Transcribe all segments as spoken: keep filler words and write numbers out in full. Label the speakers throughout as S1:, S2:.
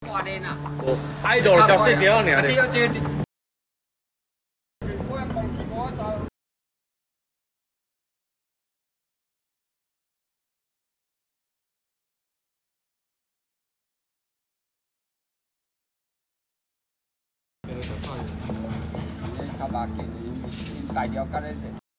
S1: 挂链啊！
S2: 哦，idol 才细条尔咧。
S1: 对对对。我公司我走。较麻烦，因大条甲咧。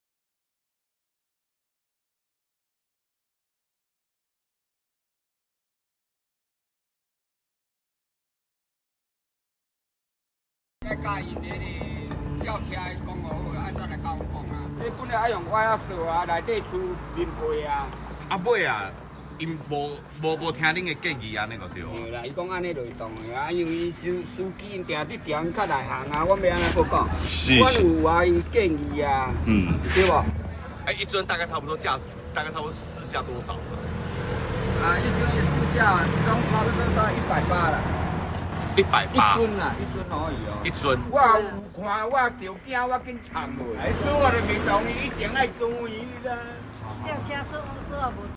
S1: 该甲因咧吊车讲好，安怎来甲阮讲啊？你本来爱用我遐数啊，内底出面配啊。
S3: 啊尾啊，因无无无听恁的建议安尼个对哦。
S1: 对啦，伊讲安尼袂当的啊，因为伊司司机因定伫调因较内行啊，我要安尼个讲。
S3: 是
S1: 我有啊，伊建议啊，嗯，对无？
S3: 哎，一尊大概差不多价值，大概差不多市价多少？
S1: 啊，一尊的市价总差不多到一百八啦。
S3: 一百八，
S1: 一尊啊，一尊可以哦。
S3: 一尊。
S1: 我有看我条件，我紧参袂。哎，所以我就面同伊一定爱跟伊啦。
S4: 吊车说说无。